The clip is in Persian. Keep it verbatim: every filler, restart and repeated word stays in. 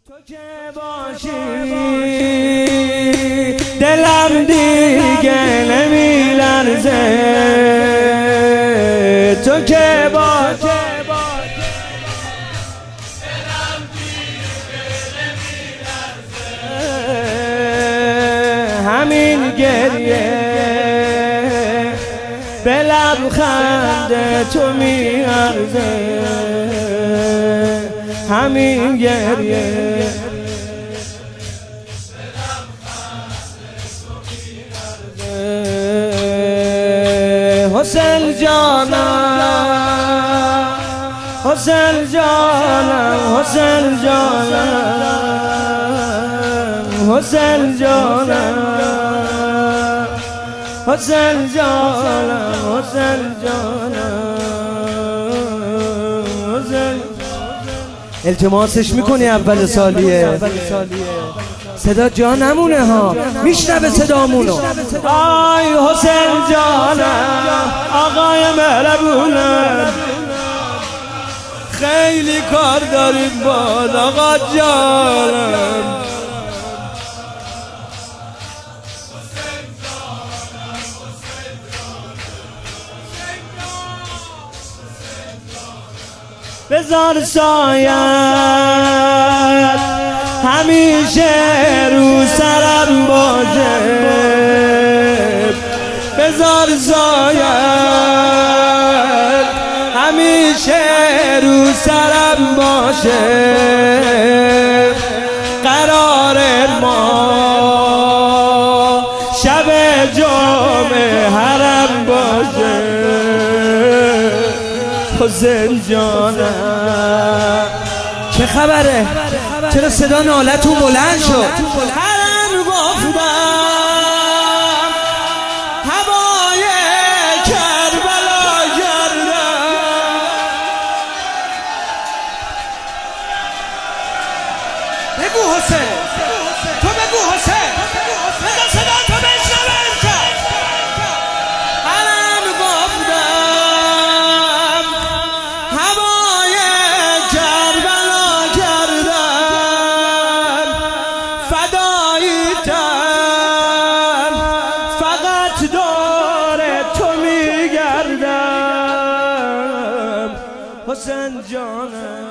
تو که باشی دلم دیگه نمیلرزه، تو که باشی دلم دیگه نمیلرزه، همین گریه به لبخند تو میارزه، همین گریه حسین جانم، حسین جانم، حسین جانم، حسین جانم، حسین جانم، حسین جانم، حسین. التماسش میکنی اول سالیه صدا جا نمونه ها، میشنوه صدامونو. آی حسین جانم آقای مهربونم، خیلی کار داریم با آقا جانم. بذار سایت همیشه رو سرم باشه، بذار سایت همیشه رو سرم باشه، قرار ما شب جمعه حرم باشه. حسین جانم چه خبره؟ چرا صدا نالتون بلند شد؟ حرم گفتم هوای کربلا گردم، بگو حسین، تو بگو حسین، بذار صدا تو بشنوه. حرم گفتم هوای کربلا گردم، فدایی‌تم فقط دور تو میگردم. حسین جانم